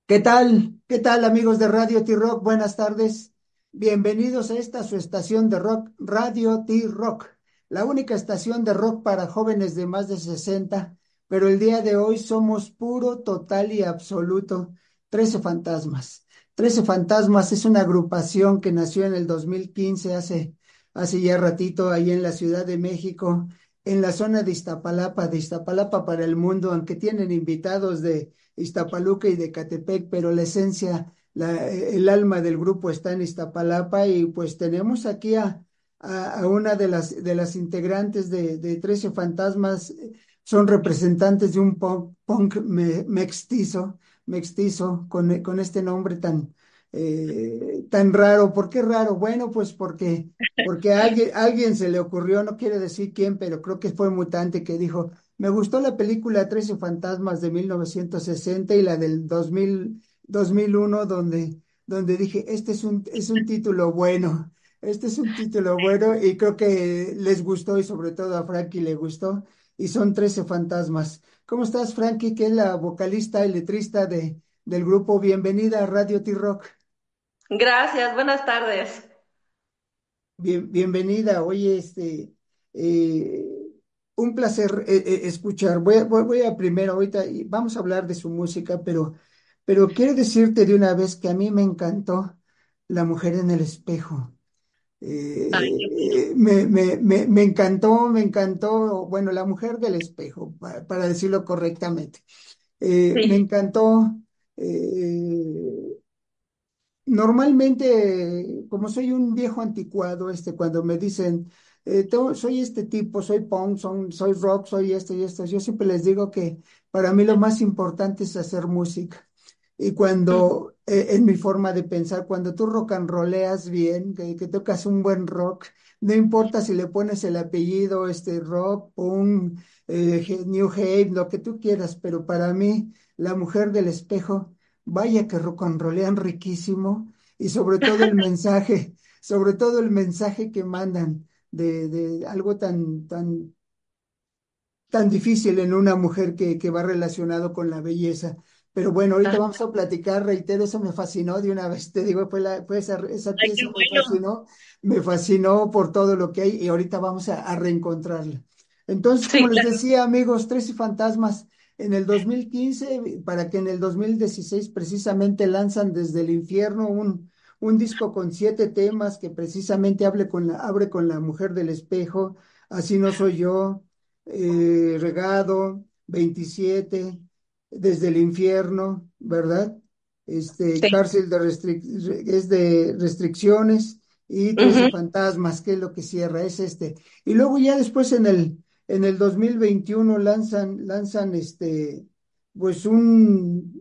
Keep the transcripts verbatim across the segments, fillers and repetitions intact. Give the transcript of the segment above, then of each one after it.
¿Qué tal? ¿Qué tal, amigos de Radio T-Rock? Buenas tardes. Bienvenidos a esta su estación de rock, Radio T-Rock, la única estación de rock para jóvenes de más de sesenta. Pero el día de hoy somos puro, total y absoluto Trece Fantasmas. Trece Fantasmas es una agrupación que nació en el dos mil quince, hace, hace ya ratito, ahí en la Ciudad de México, en la zona de Iztapalapa, de Iztapalapa para el mundo, aunque tienen invitados de Iztapaluca y de Catepec, pero la esencia, la, el alma del grupo está en Iztapalapa y pues tenemos aquí a, a, a una de las, de las integrantes de, de Trece Fantasmas, son representantes de un punk, punk me, mextizo, mextizo, con, con este nombre tan, eh, tan raro. ¿Por qué raro? Bueno, pues porque, porque a alguien, a alguien se le ocurrió, no quiere decir quién, pero creo que fue Mutante que dijo: me gustó la película Trece Fantasmas de mil novecientos sesenta y la del dos mil, dos mil uno, donde, donde dije, este es un, es un título bueno, este es un título bueno y creo que les gustó y sobre todo a Frankie le gustó y son Trece Fantasmas. ¿Cómo estás, Frankie, que es la vocalista y letrista de, del grupo? Bienvenida a Radio T-Rock. Gracias, buenas tardes. Bien, bienvenida. Oye, este, eh, un placer eh, eh, escuchar. Voy a, voy, voy a primero, ahorita y vamos a hablar de su música, pero, pero quiero decirte de una vez que a mí me encantó La Mujer en el Espejo. Ay, Eh, qué bueno. eh, me, me, me, me encantó, me encantó, bueno, La Mujer del Espejo, pa- para decirlo correctamente. Eh, me Sí, encantó. eh, Normalmente, como soy un viejo anticuado, este, cuando me dicen, eh, tengo- soy este tipo, soy punk, son- soy rock, soy esto y esto, yo siempre les digo que para mí lo más importante es hacer música. Y mm, cuando, eh, en mi forma de pensar, cuando tú rock and rolleas bien, que, que tocas un buen rock, no importa si le pones el apellido, este rock, punk, eh, he- new Wave, lo que tú quieras, pero para mí, La Mujer del Espejo, vaya que rock and rollean riquísimo y sobre todo el mensaje, sobre todo el mensaje que mandan de, de algo tan, tan, tan difícil en una mujer que, que va relacionado con la belleza. Pero bueno, ahorita ah, vamos a platicar, reitero, eso me fascinó de una vez, te digo, fue, la, fue esa, esa ay, qué pieza me bueno. fascinó, me fascinó por todo lo que hay y ahorita vamos a, a reencontrarla. Entonces, como Sí, les claro. decía, amigos, Tres y Fantasmas, en el dos mil quince, para que en el dos mil dieciséis precisamente lanzan Desde el Infierno un, un disco con siete temas que precisamente hable con la, abre con La Mujer del Espejo, Así no soy yo, eh, Regado, veintisiete, Desde el Infierno, ¿verdad? Este, Sí. Cárcel de restric- es de restricciones y Trece Ujú. Fantasmas, que es lo que cierra, es este. Y luego ya después en el, en el dos mil veintiuno lanzan, lanzan este, pues un,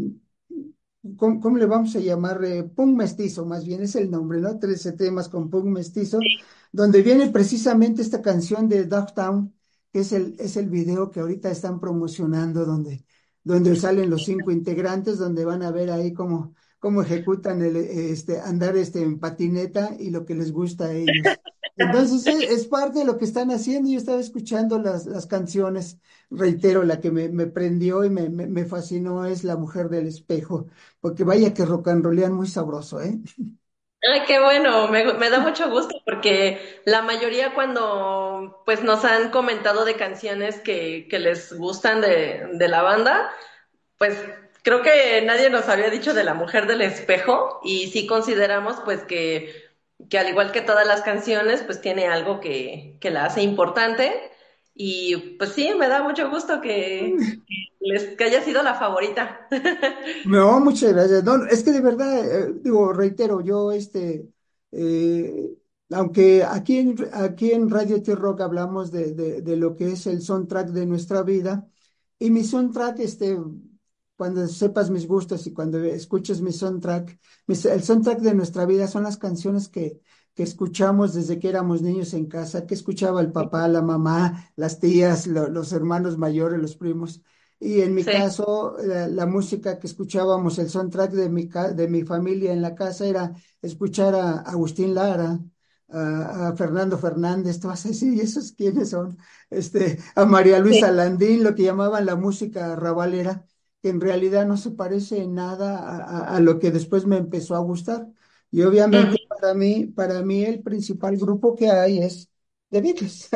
¿cómo, cómo le vamos a llamar? Eh, punk mestizo, más bien es el nombre, ¿no? Trece temas con punk mestizo, donde viene precisamente esta canción de Dogtown, que es el, es el video que ahorita están promocionando, donde, donde salen los cinco integrantes, donde van a ver ahí cómo, cómo ejecutan el, eh, este, andar este, en patineta y lo que les gusta a ellos. Entonces, eh, es parte de lo que están haciendo. Yo estaba escuchando las, las canciones, reitero, la que me, me prendió y me, me, me fascinó es La Mujer del Espejo, porque vaya que rock and rollean muy sabroso, ¿eh? Ay, qué bueno, me, me da mucho gusto porque la mayoría cuando pues nos han comentado de canciones que, que les gustan de, de la banda, pues creo que nadie nos había dicho de La Mujer del Espejo y sí consideramos pues que, que al igual que todas las canciones pues tiene algo que, que la hace importante y pues sí, me da mucho gusto que, que les, que haya sido la favorita. No, muchas gracias. No, no, es que de verdad, eh, digo, reitero, yo este, eh, aunque aquí en, aquí en Radio T-Rock hablamos de, de, de lo que es el soundtrack de nuestra vida, y mi soundtrack, este, cuando sepas mis gustos y cuando escuches mi soundtrack, mis- el soundtrack de nuestra vida son las canciones que, que escuchamos desde que éramos niños en casa, que escuchaba el papá, la mamá, las tías, lo- los hermanos mayores, los primos. Y en mi Sí, caso, la, la música que escuchábamos, el soundtrack de mi, ca- de mi familia en la casa era escuchar a Agustín Lara, a, a Fernando Fernández, tú vas a decir, ¿y esos quiénes son? Este, a María Luisa sí. Landín, lo que llamaban la música rabalera, que en realidad no se parece en nada a, a- a lo que después me empezó a gustar. Y obviamente Ujú. para mí, para mí el principal grupo que hay es The Beatles.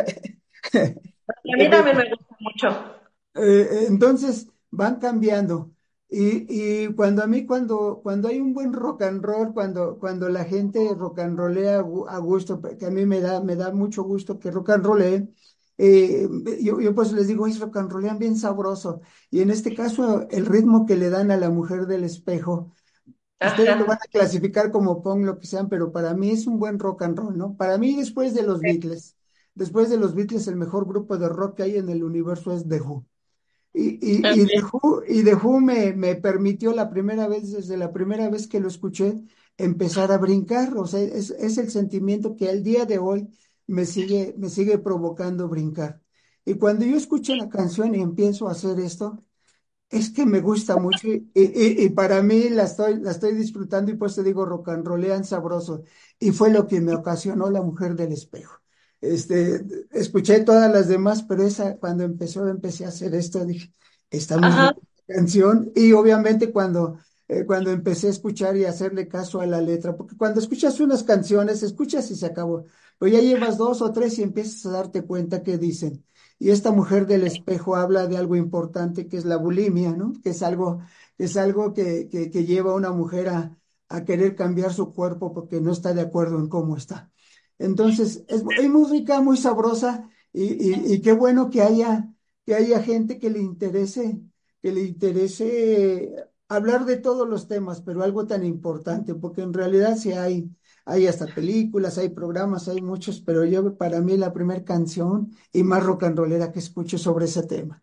Y a The mí también Beatles. me gusta mucho. Eh, entonces van cambiando. Y, y cuando a mí, cuando, cuando hay un buen rock and roll, cuando, cuando la gente rock and rollea a gu- a gusto, que a mí me da, me da mucho gusto que rock and rollee, eh, yo, yo pues les digo, es rock and rollean bien sabroso. Y en este caso, el ritmo que le dan a la mujer del espejo, ustedes lo van Ajá. a clasificar como punk, lo que sean, pero para mí es un buen rock and roll, ¿no? Para mí, después de los Beatles, después de los Beatles, el mejor grupo de rock que hay en el universo es The Who. Y, y, y The Ok. Who, y The Who me, me permitió la primera vez, desde la primera vez que lo escuché, empezar a brincar. O sea, es, es el sentimiento que al día de hoy me sigue, me sigue provocando brincar. Y cuando yo escucho la canción y empiezo a hacer esto, es que me gusta mucho y, y- y para mí la estoy, la estoy disfrutando y pues te digo rock and rollean sabroso. Y fue lo que me ocasionó La Mujer del Espejo. Este, escuché todas las demás, pero esa cuando empezó, empecé a hacer esto, dije, está muy Ajá. rica la canción. Y obviamente cuando, eh, cuando empecé a escuchar y hacerle caso a la letra, porque cuando escuchas unas canciones, escuchas y se acabó. Pero ya llevas dos o tres y empiezas a darte cuenta que dicen. Y esta mujer del espejo habla de algo importante que es la bulimia, ¿no? Que es algo, es algo que, que, que lleva a una mujer a, a querer cambiar su cuerpo porque no está de acuerdo en cómo está. Entonces, es, mu- es muy rica, muy sabrosa y, y, y qué bueno que haya, que haya gente que le interese, que le interese hablar de todos los temas, pero algo tan importante, porque en realidad sí hay, hay hasta películas, hay programas, hay muchos, pero yo para mí la primera canción y más rock and rollera que escucho sobre ese tema.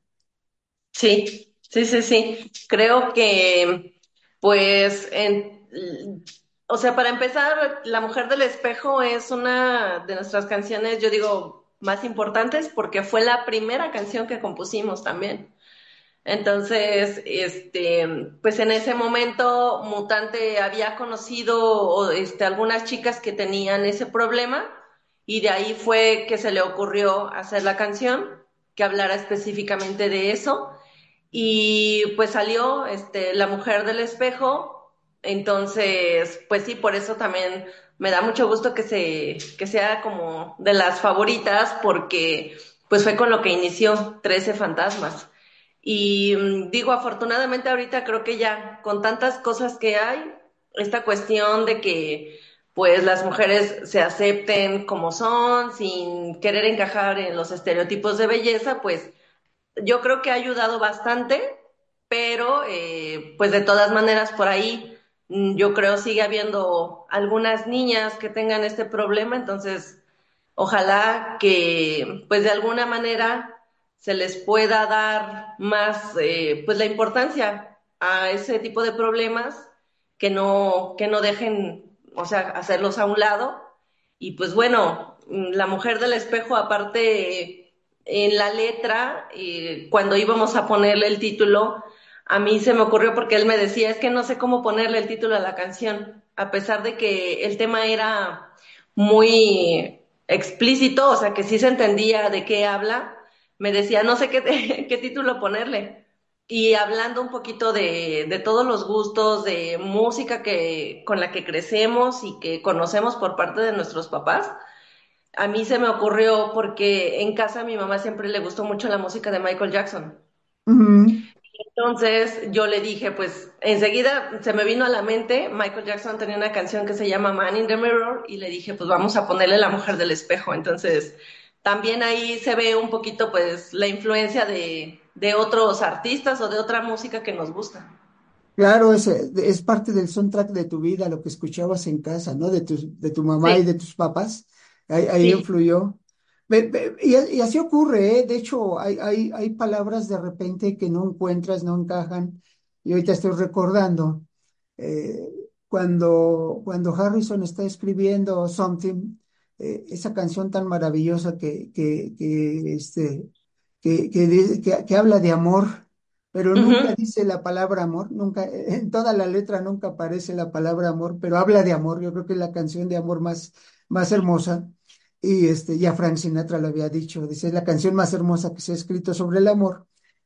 Sí, sí, sí, sí. Creo que, pues, en, o sea, para empezar, La Mujer del Espejo es una de nuestras canciones, yo digo, más importantes porque fue la primera canción que compusimos también. Entonces, este, pues en ese momento Mutante había conocido o, este, algunas chicas que tenían ese problema y de ahí fue que se le ocurrió hacer la canción que hablara específicamente de eso y pues salió este, La Mujer del Espejo. Entonces, pues sí, por eso también me da mucho gusto que se, que sea como de las favoritas porque pues fue con lo que inició Trece Fantasmas. Y mm, digo, afortunadamente ahorita creo que ya con tantas cosas que hay, esta cuestión de que pues las mujeres se acepten como son, sin querer encajar en los estereotipos de belleza, pues yo creo que ha ayudado bastante, pero eh, pues de todas maneras por ahí mm, yo creo sigue habiendo algunas niñas que tengan este problema, entonces ojalá que pues de alguna manera se les pueda dar más eh, pues la importancia a ese tipo de problemas, que no, que no dejen, o sea, hacerlos a un lado. Y pues bueno, mm, La Mujer del Espejo, aparte en la letra, eh, cuando íbamos a ponerle el título, a mí se me ocurrió porque él me decía, es que no sé cómo ponerle el título a la canción, a pesar de que el tema era muy explícito, o sea, que sí se entendía de qué habla, me decía, no sé qué, qué título ponerle. Y hablando un poquito de, de todos los gustos, de música que, con la que crecemos y que conocemos por parte de nuestros papás, a mí se me ocurrió porque en casa a mi mamá siempre le gustó mucho la música de Michael Jackson. Ujú. Entonces yo le dije, pues enseguida se me vino a la mente, Michael Jackson tenía una canción que se llama Man in the Mirror y le dije, pues vamos a ponerle La Mujer del Espejo. Entonces también ahí se ve un poquito pues la influencia de, de otros artistas o de otra música que nos gusta. Claro, es, eh, es parte del soundtrack de tu vida, lo que escuchabas en casa, ¿no? De tu, de tu mamá y Sí, de tus papás. Ahí, ahí sí. influyó. Ve- ve- Y, y así ocurre, ¿eh? De hecho, hay, hay, hay palabras de repente que no encuentras, no encajan. Y ahorita estoy recordando, eh, cuando, cuando Harrison está escribiendo Something, eh, esa canción tan maravillosa que, que, que, este, que, que, dice- que, que habla de amor, pero nunca Ujú. dice la palabra amor, nunca, en toda la letra nunca aparece la palabra amor, pero habla de amor. Yo creo que es la canción de amor más, más hermosa. Y este, ya Frank Sinatra lo había dicho, dice, es la canción más hermosa que se ha escrito sobre el amor.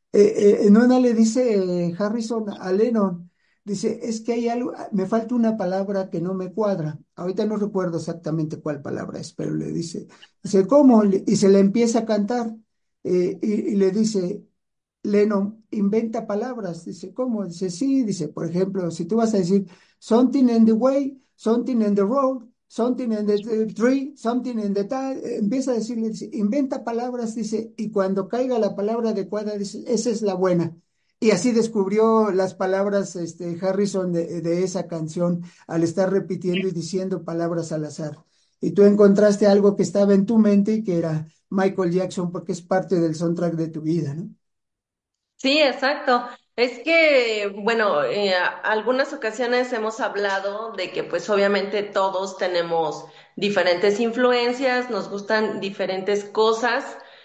eh, eh, en una le dice eh, Harrison a Lennon, dice, es que hay algo, me falta una palabra que no me cuadra. Ahorita no recuerdo exactamente cuál palabra es, pero le dice, dice, ¿cómo? Le- Y se le empieza a cantar eh, y, y le dice, Lennon, inventa palabras. Dice, ¿cómo? Dice, sí, dice, por ejemplo, si tú vas a decir, something in the way, something in the road, something in the the tree, something in the ta-", eh, empieza a decirle, dice, inventa palabras, dice, y cuando caiga la palabra adecuada, dice, esa es la buena. Y así descubrió las palabras, este, Harrison de, de esa canción al estar repitiendo y diciendo palabras al azar. Y tú encontraste algo que estaba en tu mente y que era Michael Jackson porque es parte del soundtrack de tu vida, ¿no? Sí, exacto. Es que, bueno, eh, a- algunas ocasiones hemos hablado de que pues obviamente todos tenemos diferentes influencias, nos gustan diferentes cosas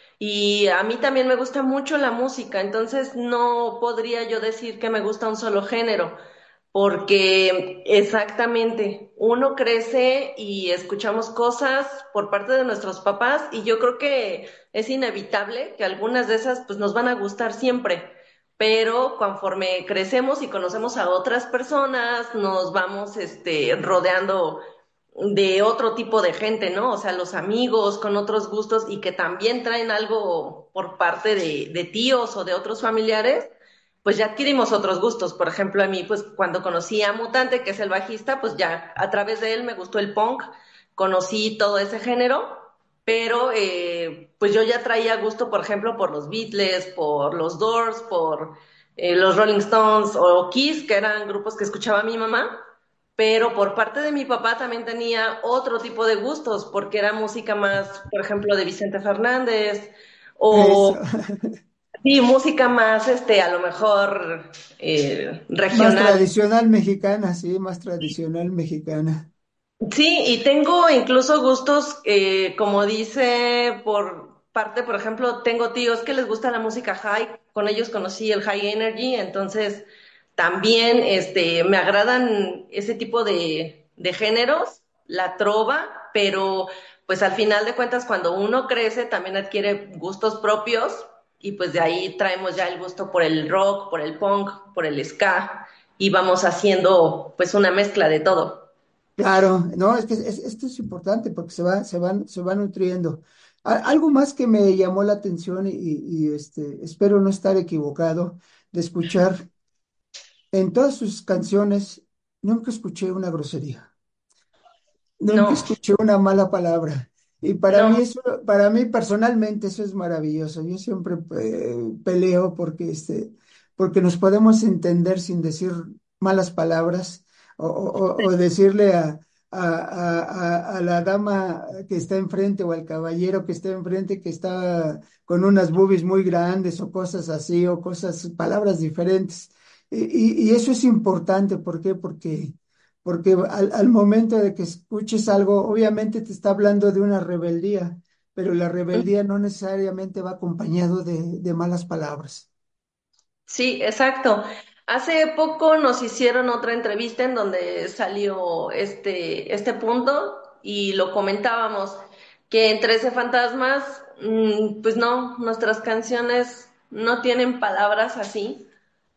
y a mí también me gusta mucho la música, entonces no podría yo decir que me gusta un solo género, porque exactamente uno crece y escuchamos cosas por parte de nuestros papás y yo creo que es inevitable que algunas de esas pues nos van a gustar siempre, pero conforme crecemos y conocemos a otras personas, nos vamos este rodeando de otro tipo de gente, ¿no? O sea, los amigos con otros gustos y que también traen algo por parte de, de tíos o de otros familiares, pues ya adquirimos otros gustos. Por ejemplo, a mí, pues cuando conocí a Mutante, que es el bajista, pues ya a través de él me gustó el punk, conocí todo ese género, pero eh, pues yo ya traía gusto, por ejemplo, por los Beatles, por los Doors, por eh, los Rolling Stones o Kiss, que eran grupos que escuchaba mi mamá, pero por parte de mi papá también tenía otro tipo de gustos, porque era música más, por ejemplo, de Vicente Fernández, Eso. o sí, música más, este, a lo mejor eh, Más regional. tradicional mexicana, sí, más tradicional mexicana. Sí, y tengo incluso gustos, eh, como dice por parte, por ejemplo, tengo tíos que les gusta la música high, con ellos conocí el high energy, entonces también este, me agradan ese tipo de, de géneros, la trova, pero pues al final de cuentas cuando uno crece también adquiere gustos propios y pues de ahí traemos ya el gusto por el rock, por el punk, por el ska y vamos haciendo pues una mezcla de todo. Claro, no, es que es- esto es importante porque se va, se van, se va nutriendo. A- algo más que me llamó la atención y, y, este, espero no estar equivocado de escuchar en todas sus canciones, nunca escuché una grosería. Nunca No. escuché una mala palabra. Y para No, mí eso, para mí personalmente eso es maravilloso. Yo siempre eh, peleo porque este, porque nos podemos entender sin decir malas palabras o, o- o decirle a, a, a- a- a la dama que está enfrente o al caballero que está enfrente que está con unas boobies muy grandes o cosas así o cosas, palabras diferentes. Y, y- y eso es importante. ¿Por qué? Porque porque al, al momento de que escuches algo, obviamente te está hablando de una rebeldía, pero la rebeldía no necesariamente va acompañado de, de malas palabras. sí, exacto. Hace poco nos hicieron otra entrevista en donde salió este, este punto y lo comentábamos, que en Trece Fantasmas, mm, pues no, nuestras canciones no tienen palabras así,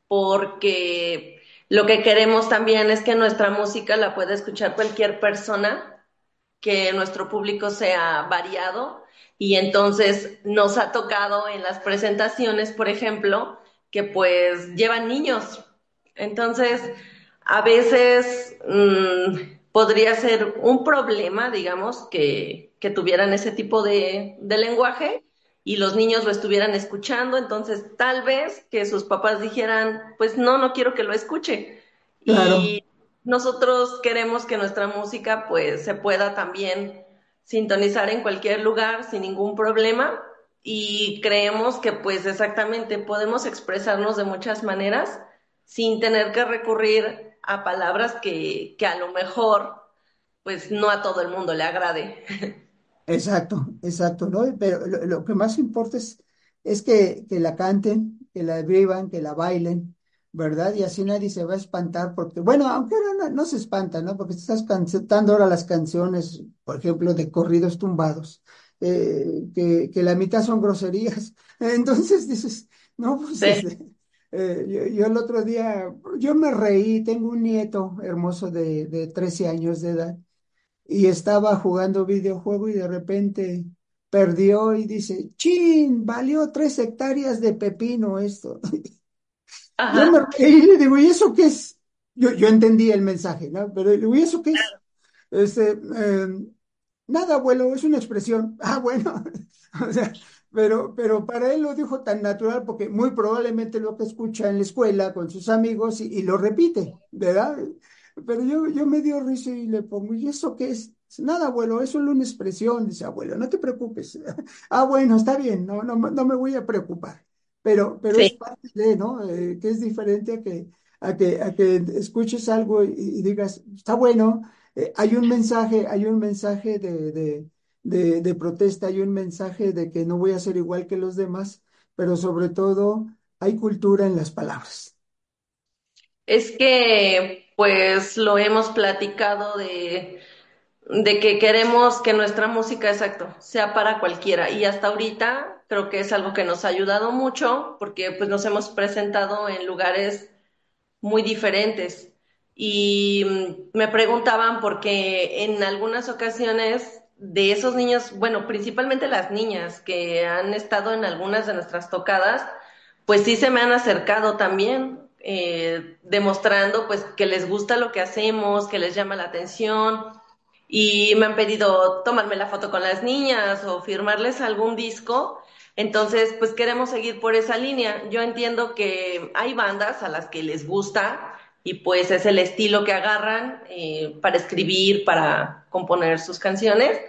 porque lo que queremos también es que nuestra música la pueda escuchar cualquier persona, que nuestro público sea variado y entonces nos ha tocado en las presentaciones, por ejemplo, que pues llevan niños. Entonces, a veces mmm, podría ser un problema, digamos, que, que tuvieran ese tipo de, de lenguaje y los niños lo estuvieran escuchando, entonces tal vez que sus papás dijeran, pues no, no quiero que lo escuche. Claro, Y nosotros queremos que nuestra música pues se pueda también sintonizar en cualquier lugar sin ningún problema y creemos que pues exactamente podemos expresarnos de muchas maneras sin tener que recurrir a palabras que, que a lo mejor pues no a todo el mundo le agrade. exacto, exacto, ¿no? Pero lo, lo que más importa es, es que, que la canten, que la vivan, que la bailen, ¿verdad? Y así nadie se va a espantar, porque, bueno, aunque ahora no, no se espanta, ¿no? Porque estás cantando ahora las canciones, por ejemplo, de corridos tumbados. eh, que, que la mitad son groserías. Entonces dices, no, pues Sí. este, eh, yo, yo el otro día, yo me reí, tengo un nieto hermoso de, de trece años de edad y estaba jugando videojuego y de repente perdió y dice, chin, valió tres hectáreas de pepino esto. Yo me Ajá. reí y le digo, ¿y eso qué es? Yo, yo entendí el mensaje, ¿no? Pero le digo, ¿y eso qué es? Este, eh, nada, abuelo, es una expresión. Ah, bueno, o sea, pero, pero para él lo dijo tan natural porque muy probablemente lo que escucha en la escuela con sus amigos y, y lo repite, ¿verdad? Pero yo, yo me dio risa y le pongo, ¿y eso qué es? Dice, nada, abuelo, es solo una expresión, dice abuelo, no te preocupes. Ah, bueno, está bien, no, no, no me voy a preocupar. Pero, pero es Sí. parte de, ¿no? Eh, que es diferente a que, a que, a que escuches algo y, y digas, está bueno, eh, hay un mensaje, hay un mensaje de, de, de, de protesta, hay un mensaje de que no voy a ser igual que los demás, pero sobre todo hay cultura en las palabras. Es que, pues, lo hemos platicado de, de que queremos que nuestra música, exacto, sea para cualquiera. Y hasta ahorita creo que es algo que nos ha ayudado mucho porque, pues, nos hemos presentado en lugares muy diferentes. Y mm, me preguntaban porque en algunas ocasiones de esos niños, bueno, principalmente las niñas que han estado en algunas de nuestras tocadas, pues sí se me han acercado también, eh, demostrando pues que les gusta lo que hacemos, que les llama la atención y me han pedido tomarme la foto con las niñas o firmarles algún disco. Entonces, pues queremos seguir por esa línea. Yo entiendo que hay bandas a las que les gusta y pues es el estilo que agarran eh, para escribir, para componer sus canciones,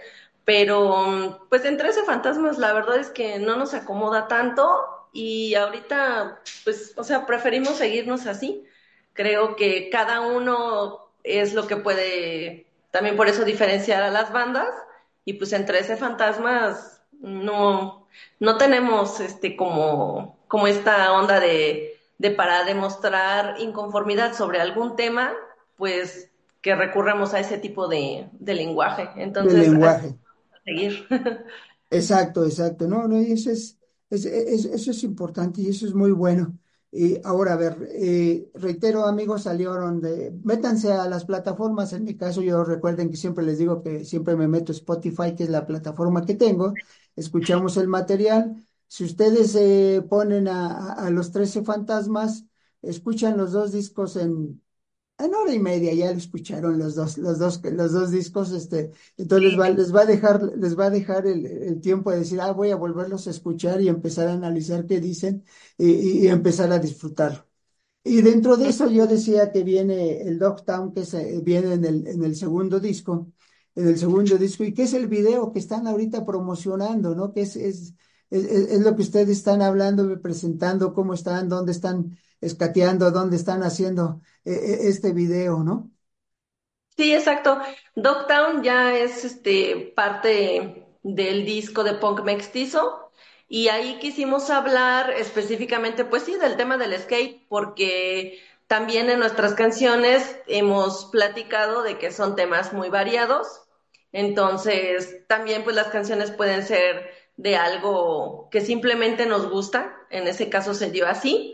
pero pues en Trece Fantasmas la verdad es que no nos acomoda tanto y ahorita pues, o sea, preferimos seguirnos así. Creo que cada uno es lo que puede, también por eso diferenciar a las bandas y pues en Trece Fantasmas no no tenemos este como, como esta onda de, de para demostrar inconformidad sobre algún tema, pues que recurramos a ese tipo de, de lenguaje. Del Entonces, así lenguaje. vamos a seguir. Exacto, exacto. No, no, y eso es, es- es- eso es importante y eso es muy bueno. Y ahora, a ver, eh, reitero, amigos, salieron de, métanse a las plataformas. En mi caso, yo recuerden que siempre les digo que siempre me meto a Spotify, que es la plataforma que tengo. Escuchamos el material. Si ustedes se ponen a, a a los Trece Fantasmas, escuchan los dos discos en en hora y media ya lo escucharon los dos, los dos, los dos discos, este, entonces les va, les va a dejar, les va a dejar el, el tiempo de decir, ah, voy a volverlos a escuchar y empezar a analizar qué dicen y, y- y empezar a disfrutarlo. Y dentro de eso yo decía que viene el Dogtown, que se, viene en el, en el segundo disco, en el segundo disco, y que es el video que están ahorita promocionando, ¿no? Que es, es, es, es lo que ustedes están hablando, presentando, cómo están, dónde están escateando, dónde están haciendo eh, eh, este video, ¿no? Sí, exacto. Dogtown ya es este parte del disco de punk mestizo y ahí quisimos hablar específicamente, pues sí, del tema del skate, porque también en nuestras canciones hemos platicado de que son temas muy variados. Entonces, también pues las canciones pueden ser de algo que simplemente nos gusta, en ese caso se dio así.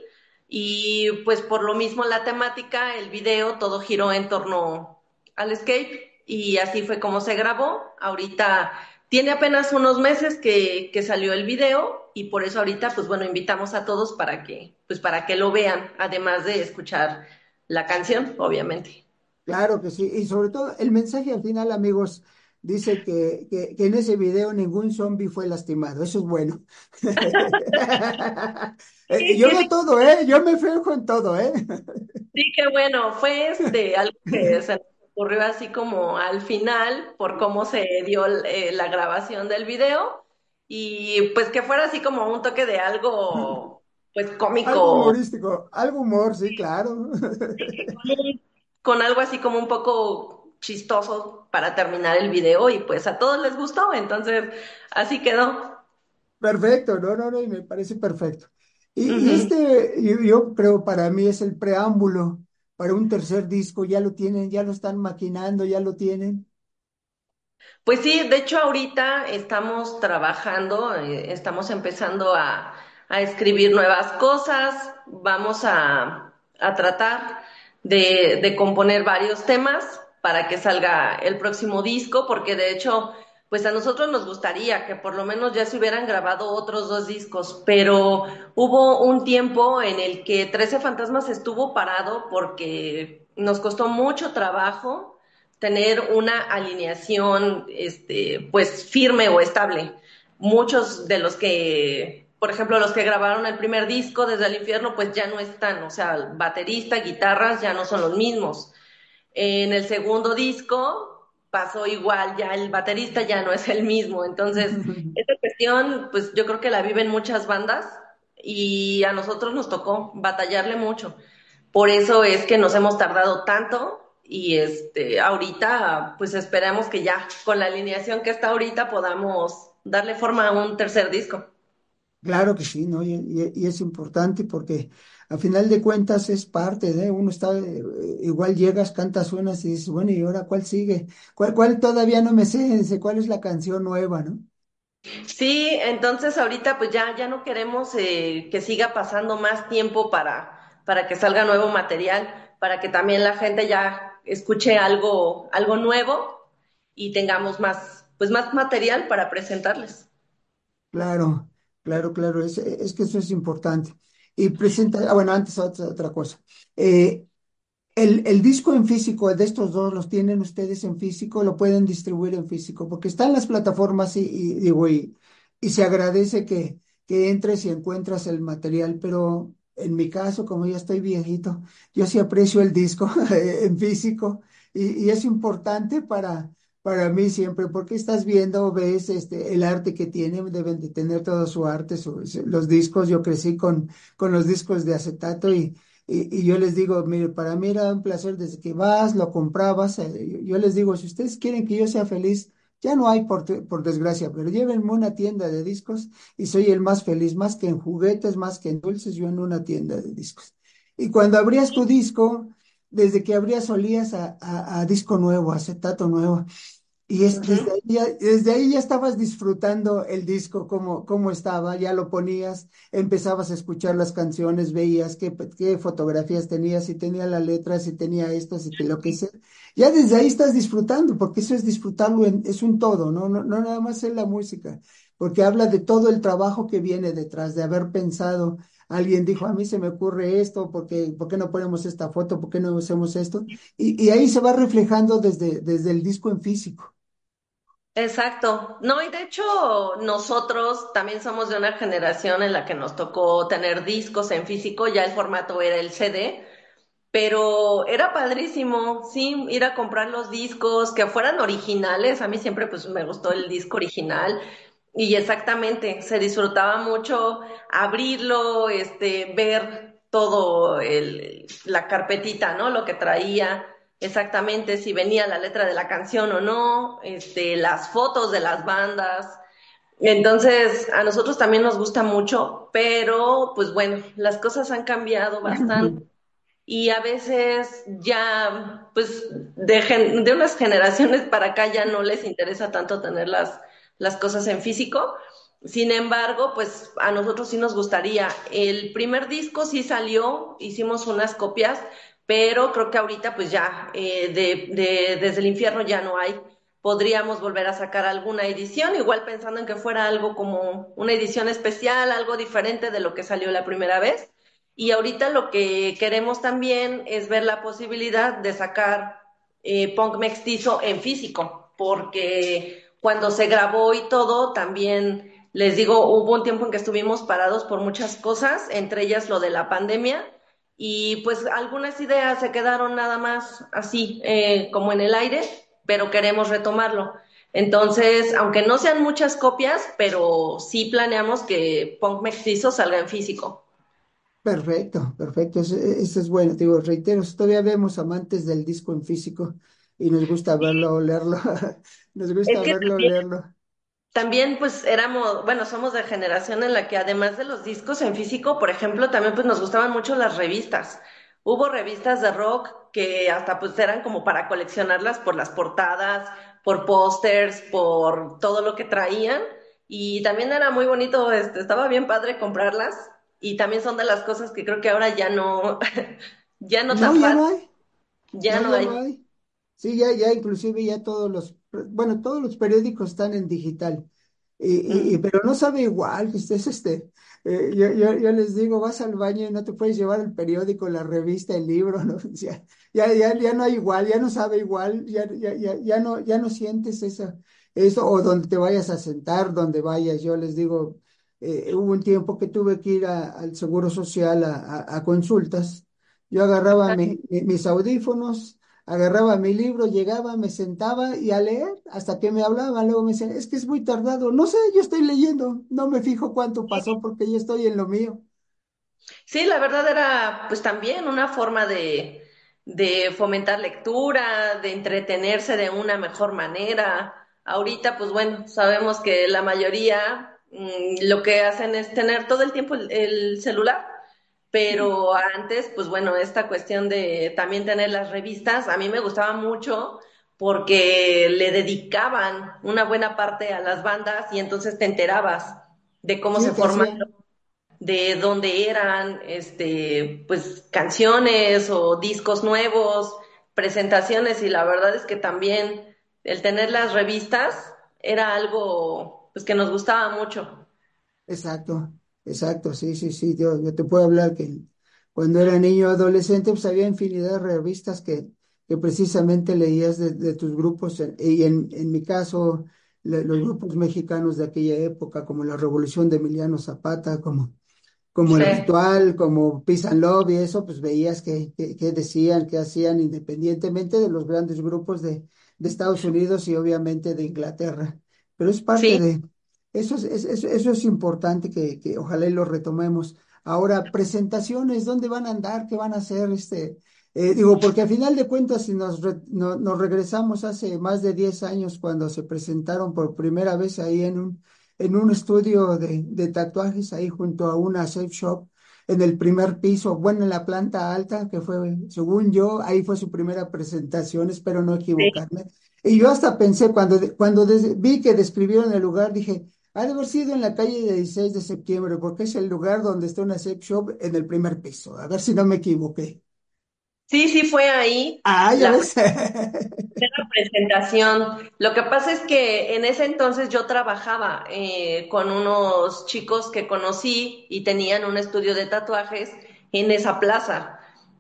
Y pues por lo mismo la temática, el video, todo giró en torno al escape y así fue como se grabó. Ahorita tiene apenas unos meses que, que salió el video y por eso ahorita pues bueno invitamos a todos para que pues para que lo vean, además de escuchar la canción, obviamente. Claro que sí, y sobre todo el mensaje al final, amigos, dice que, que, que en ese video ningún zombie fue lastimado, eso es bueno. Eh, Sí, Yo que veo sí, todo, ¿eh? Yo me fijo en todo, ¿eh? sí, que bueno, fue este algo que se nos ocurrió así como al final por cómo se dio eh, la grabación del video y pues que fuera así como un toque de algo pues Algo cómico humorístico, algo humor, sí, claro. con algo así como un poco chistoso para terminar el video y pues a todos les gustó, entonces así quedó. Perfecto, no, no, no, y me parece perfecto. Y, y Ujú. este, yo, yo creo para mí es el preámbulo para un tercer disco, ya lo tienen, ya lo están maquinando, ya lo tienen. Pues sí, de hecho ahorita estamos trabajando, eh, estamos empezando a, a escribir nuevas cosas, vamos a, a tratar de, de componer varios temas para que salga el próximo disco, porque de hecho, pues a nosotros nos gustaría que por lo menos ya se hubieran grabado otros dos discos, pero hubo un tiempo en el que Trece Fantasmas estuvo parado porque nos costó mucho trabajo tener una alineación, este, pues firme o estable. Muchos de los que, por ejemplo, los que grabaron el primer disco desde el infierno, pues ya no están, o sea, baterista, guitarras ya no son los mismos. En el segundo disco pasó igual, ya el baterista ya no es el mismo. Entonces, esta cuestión, pues yo creo que la viven muchas bandas y a nosotros nos tocó batallarle mucho. Por eso es que nos hemos tardado tanto y este ahorita pues esperamos que ya con la alineación que está ahorita podamos darle forma a un tercer disco. Claro que sí, ¿no? Y, y- y es importante porque a final de cuentas es parte de, uno está, eh, igual llegas, cantas unas y dices, bueno, ¿y ahora cuál sigue? ¿Cuál, cuál todavía no me sé? Dice, ¿cuál es la canción nueva, no? Sí, entonces ahorita pues ya, ya no queremos eh, que siga pasando más tiempo para, para que salga nuevo material, para que también la gente ya escuche algo, algo nuevo y tengamos más, pues más material para presentarles. Claro, claro, claro, es, es que eso es importante. Y presenta, ah, bueno, antes otra, otra cosa. Eh, El, el disco en físico de estos dos los tienen ustedes en físico, lo pueden distribuir en físico, porque están las plataformas y, y digo, y, y se agradece que, que entres y encuentras el material, pero en mi caso, como ya estoy viejito, yo sí aprecio el disco en físico y, y es importante para, para mí siempre, porque estás viendo, ves este, el arte que tienen, deben de tener todo su arte, su- su- los discos, yo crecí con, con los discos de acetato y y, y yo les digo, mire, para mí era un placer desde que vas, lo comprabas. eh, Yo, yo les digo, si ustedes quieren que yo sea feliz, ya no hay por, te- por desgracia, pero llévenme a una tienda de discos y soy el más feliz, más que en juguetes, más que en dulces, yo en una tienda de discos. Y cuando abrías tu disco, desde que abrías olías a, a, a disco nuevo, a acetato nuevo. Y es, desde Ujú. ahí ya, desde ahí ya estabas disfrutando el disco, cómo, cómo estaba, ya lo ponías, empezabas a escuchar las canciones, veías qué, qué fotografías tenía, si tenía la letra, si tenía esto, si te lo que sea. Ya desde ahí estás disfrutando, porque eso es disfrutarlo, en- es un todo, ¿no? No, no nada más es la música, porque habla de todo el trabajo que viene detrás, de haber pensado. Alguien dijo, a mí se me ocurre esto, porque, ¿por qué no ponemos esta foto? ¿Por qué no hacemos esto? Y, y ahí se va reflejando desde, desde el disco en físico. Exacto. No, y de hecho nosotros también somos de una generación en la que nos tocó tener discos en físico, ya el formato era el C D, pero era padrísimo, sí, ir a comprar los discos que fueran originales. A mí siempre pues me gustó el disco original y exactamente, se disfrutaba mucho abrirlo, este, ver todo el, la carpetita, ¿no? Lo que traía, exactamente si venía la letra de la canción o no, este, las fotos de las bandas. Entonces, a nosotros también nos gusta mucho, pero pues bueno, las cosas han cambiado bastante y a veces ya, pues, de, gen- de unas generaciones para acá ya no les interesa tanto tener las, las cosas en físico. Sin embargo, pues a nosotros sí nos gustaría. El primer disco sí salió, hicimos unas copias, pero creo que ahorita pues ya eh, de, de- desde el infierno ya no hay. Podríamos volver a sacar alguna edición, igual pensando en que fuera algo como una edición especial, algo diferente de lo que salió la primera vez. Y ahorita lo que queremos también es ver la posibilidad de sacar eh, Punk Mestizo en físico, porque cuando se grabó y todo, también les digo, hubo un tiempo en que estuvimos parados por muchas cosas, entre ellas lo de la pandemia, y pues algunas ideas se quedaron nada más así, eh, como en el aire, pero queremos retomarlo. Entonces, aunque no sean muchas copias, pero sí planeamos que Punk Mestizo salga en físico. Perfecto, perfecto. Eso, eso es bueno. Te digo, reitero, todavía vemos amantes del disco en físico y nos gusta verlo, olerlo. Nos Es gusta que verlo, olerlo. también pues éramos, bueno, somos de generación en la que además de los discos en físico, por ejemplo, también pues nos gustaban mucho las revistas. Hubo revistas de rock que hasta pues eran como para coleccionarlas por las portadas, por pósters, por todo lo que traían. Y también era muy bonito, este, estaba bien padre comprarlas. Y también son de las cosas que creo que ahora ya no, ya no No, tan ya fácil, no hay. ya No, no ya hay. no hay. Sí, ya, ya inclusive ya todos los, bueno, todos los periódicos están en digital. Y, y- y- Mm. pero no sabe igual que estés este. Eh, yo, yo, yo les digo, vas al baño y no te puedes llevar el periódico, la revista, el libro, ¿no? Ya, ya, ya, ya no hay igual, ya no sabe igual, ya, ya, ya, ya no, ya no sientes esa, eso, o donde te vayas a sentar, donde vayas. Yo les digo, eh, hubo un tiempo que tuve que ir a- al Seguro Social a, a- a consultas. Yo agarraba mi- mi- mis audífonos, agarraba mi libro, llegaba, me sentaba y a leer hasta que me hablaban. Luego me decían, es que es muy tardado. No sé, yo estoy leyendo, no me fijo cuánto pasó porque yo estoy en lo mío. Sí, la verdad era pues también una forma de, de fomentar lectura, de entretenerse de una mejor manera. Ahorita, pues bueno, sabemos que la mayoría mm, lo que hacen es tener todo el tiempo el, el celular, pero antes, pues bueno, esta cuestión de también tener las revistas, a mí me gustaba mucho porque le dedicaban una buena parte a las bandas y entonces te enterabas de cómo se Sí, que forman, hacía. de dónde eran, este, pues canciones o discos nuevos, presentaciones, y la verdad es que también el tener las revistas era algo pues que nos gustaba mucho. Exacto, exacto, sí, sí, sí. Yo, yo te puedo hablar que cuando era niño adolescente, pues había infinidad de revistas que, que precisamente leías de, de tus grupos. eh, Y en, en mi caso, le- los grupos mexicanos de aquella época, como la Revolución de Emiliano Zapata, como como Sí, el ritual, como Peace and Love y eso, pues veías que, que, que decían, que hacían independientemente de los grandes grupos de, de Estados Unidos y obviamente de Inglaterra. Pero es parte sí, de, eso es, es- es- eso es importante que, que ojalá y lo retomemos. Ahora, presentaciones, ¿dónde van a andar? ¿Qué van a hacer? Este, eh, digo, porque al final de cuentas, si nos, re- no- nos regresamos hace más de diez años cuando se presentaron por primera vez ahí en un en un estudio de, de tatuajes ahí junto a una safe shop en el primer piso, bueno, en la planta alta, que fue, según yo, ahí fue su primera presentación, espero no sí. equivocarme. Y yo hasta pensé, cuando, cuando des- vi que describieron el lugar, dije, ha de haber sido en la calle de dieciséis de septiembre, porque es el lugar donde está una safe shop en el primer piso. A ver si no me equivoqué. Sí, sí fue ahí Ah, ya la ves. primera presentación. Lo que pasa es que en ese entonces yo trabajaba eh, con unos chicos que conocí y tenían un estudio de tatuajes en esa plaza.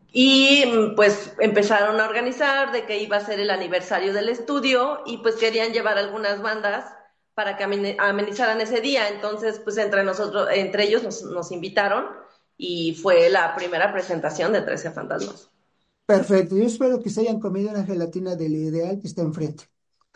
Y mm, pues empezaron a organizar de que iba a ser el aniversario del estudio y pues querían llevar algunas bandas para que amene- amenizaran ese día. Entonces, pues entre nosotros, entre ellos nos, nos invitaron y fue la primera presentación de Trece Fantasmas. Perfecto, yo espero que se hayan comido una gelatina del ideal que está enfrente.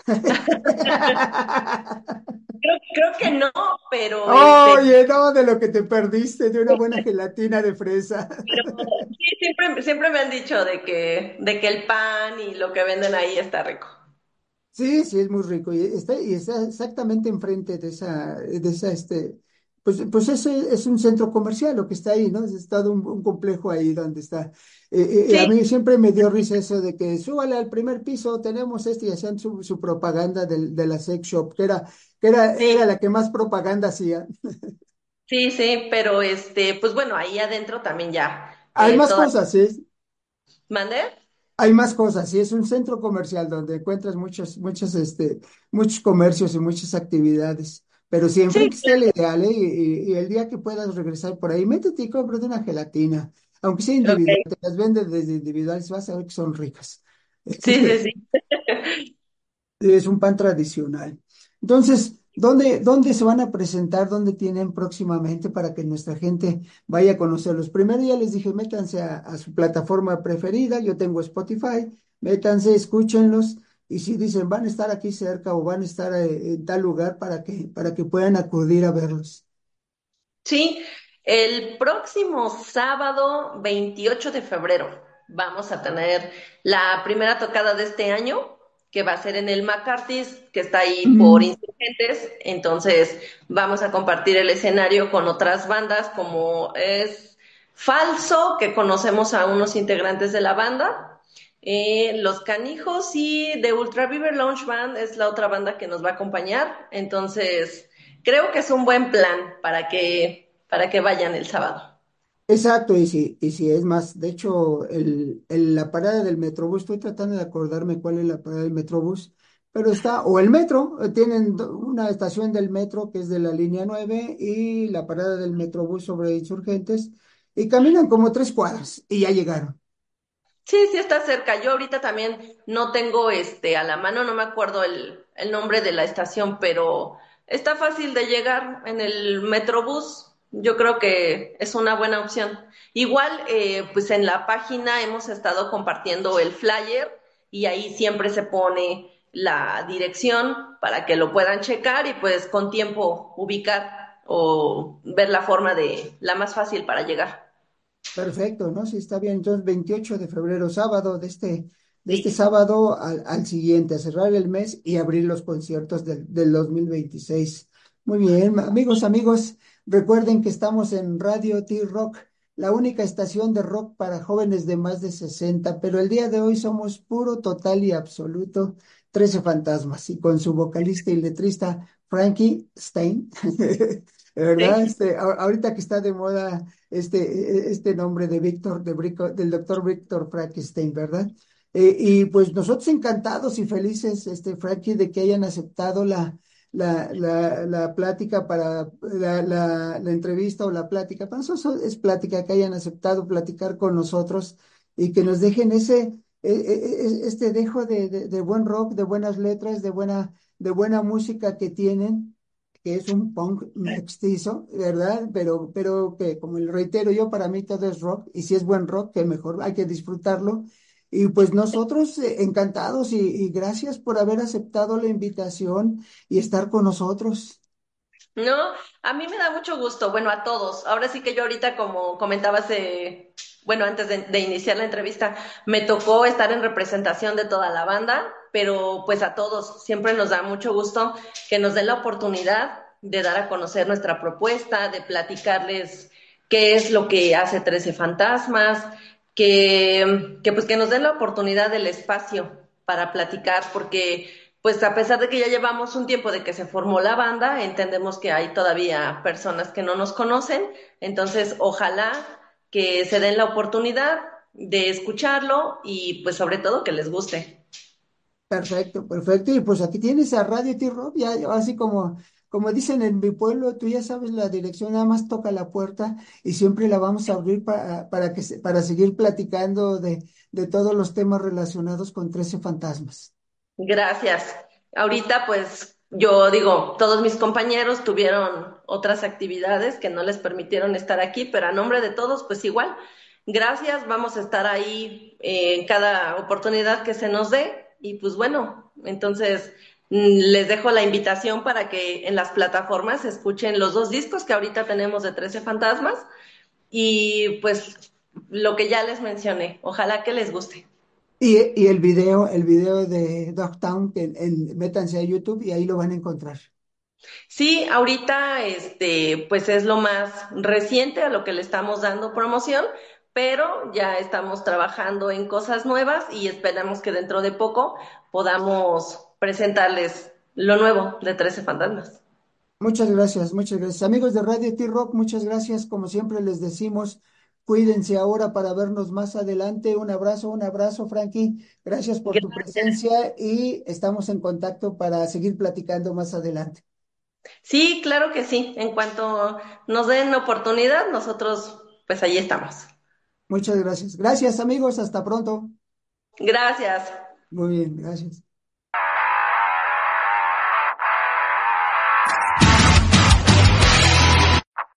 Creo, creo que no, pero este, Oye, no, de lo que te perdiste, de una buena gelatina de fresa. pero sí, siempre, siempre me han dicho de que, de que el pan y lo que venden ahí está rico. Sí, sí, es muy rico. Y está, y está exactamente enfrente de esa, de esa, este, pues, pues ese es un centro comercial lo que está ahí, ¿no? Es todo un, un complejo ahí donde está. Eh, eh, eh, a Sí, mí siempre me dio risa eso de que súbale al primer piso, tenemos este, y hacían su, su propaganda del- de, la sex shop, que era, que era, sí, era la que más propaganda hacía. sí, sí, pero este, pues bueno, ahí adentro también ya, Hay eh, más toda, cosas, sí. ¿mande? Hay más cosas, sí, es un centro comercial donde encuentras muchos, muchos, este, muchos comercios y muchas actividades. Pero si Sí, enfrente está el ideal, ¿eh? Y, y- y el día que puedas regresar por ahí, métete y cómprate una gelatina, aunque sea individual, ok, te las venden desde individuales, vas a ver que son ricas. sí, sí, sí. Es un pan tradicional. Entonces, ¿dónde, dónde se van a presentar? ¿Dónde tienen próximamente para que nuestra gente vaya a conocerlos? Primero ya les dije, métanse a, a su plataforma preferida. Yo tengo Spotify, métanse, escúchenlos. Y si dicen, van a estar aquí cerca o van a estar eh, en tal lugar para que, para que puedan acudir a verlos. Sí, el próximo sábado veintiocho de febrero vamos a tener la primera tocada de este año, que va a ser en el McCarthy's, que está ahí por Mm, Insurgentes. Entonces vamos a compartir el escenario con otras bandas como es Falso, que conocemos a unos integrantes de la banda. Eh, Los Canijos y The Ultra Beaver Lounge Band es la otra banda que nos va a acompañar. Entonces, creo que es un buen plan para que, para que vayan el sábado. Exacto, y si, y si es más, de hecho, el, el- la parada del Metrobús, estoy tratando de acordarme cuál es la parada del Metrobús, pero está, o el metro, eh, tienen do- una estación del metro que es de la línea nueve y la parada del Metrobús sobre Insurgentes, y caminan como tres cuadras y ya llegaron. Sí, sí está cerca. Yo ahorita también no tengo este a la mano, no me acuerdo el, el nombre de la estación, pero está fácil de llegar en el Metrobús. Yo creo que es una buena opción. Igual, eh, pues en la página hemos estado compartiendo el flyer y ahí siempre se pone la dirección para que lo puedan checar y pues con tiempo ubicar o ver la forma de la más fácil para llegar. Perfecto, ¿no? Sí, está bien. Entonces, veintiocho de febrero, sábado, de este, de este Sí. sábado al, al siguiente, a cerrar el mes y abrir los conciertos del, del dos mil veintiséis. Muy bien, amigos, amigos, recuerden que estamos en Radio T-Rock, la única estación de rock para jóvenes de más de sesenta, pero el día de hoy somos puro, total y absoluto trece Fantasmas y con su vocalista y letrista Frankie Stein, ¿verdad? Sí. Este, a- ahorita que está de moda este, e- este nombre de Víctor, de Brico- del doctor Víctor Frankenstein, ¿verdad? Eh, y pues nosotros encantados y felices, este, Frankie, de que hayan aceptado la, la, la, la plática para la, la, la entrevista o la plática. Para nosotros es plática, que hayan aceptado platicar con nosotros y que nos dejen ese, e- e- e- este dejo de, de, de buen rock, de buenas letras, de buena, de buena música que tienen, que es un punk mestizo, ¿verdad? Pero, pero que, como le reitero yo, para mí todo es rock, y si es buen rock, que mejor, hay que disfrutarlo. Y pues nosotros eh, encantados y, y gracias por haber aceptado la invitación y estar con nosotros. No, a mí me da mucho gusto, bueno, a todos. Ahora sí que yo ahorita, como comentabas, eh, bueno, antes de, de iniciar la entrevista, me tocó estar en representación de toda la banda, pero pues a todos siempre nos da mucho gusto que nos den la oportunidad de dar a conocer nuestra propuesta, de platicarles qué es lo que hace Trece Fantasmas, que, que pues que nos den la oportunidad del espacio para platicar, porque pues a pesar de que ya llevamos un tiempo de que se formó la banda, entendemos que hay todavía personas que no nos conocen, entonces ojalá que se den la oportunidad de escucharlo y pues sobre todo que les guste. Perfecto, perfecto. Y pues aquí tienes a Radio T-Rock, ya, ya así como, como dicen en mi pueblo, tú ya sabes la dirección, nada más toca la puerta y siempre la vamos a abrir para, para que se- para seguir platicando de, de todos los temas relacionados con Trece Fantasmas. Gracias. Ahorita pues yo digo, todos mis compañeros tuvieron otras actividades que no les permitieron estar aquí, pero a nombre de todos pues igual. Gracias, vamos a estar ahí eh, en cada oportunidad que se nos dé y pues bueno, entonces mm, les dejo la invitación para que en las plataformas escuchen los dos discos que ahorita tenemos de Trece Fantasmas y pues lo que ya les mencioné, ojalá que les guste. Y, y el video, el video de Dogtown, que en, en- métanse a YouTube y ahí lo van a encontrar. Sí, ahorita este, pues es lo más reciente a lo que le estamos dando promoción, pero ya estamos trabajando en cosas nuevas y esperamos que dentro de poco podamos presentarles lo nuevo de Trece Fantasmas. Muchas gracias, muchas gracias. Amigos de Radio T-Rock, muchas gracias. Como siempre les decimos, cuídense ahora para vernos más adelante. Un abrazo, un abrazo, Frankie. Gracias por tu presencia y estamos en contacto para seguir platicando más adelante. Sí, claro que sí. En cuanto nos den oportunidad, nosotros pues allí estamos. Muchas gracias. Gracias, amigos. Hasta pronto. Gracias. Muy bien, gracias.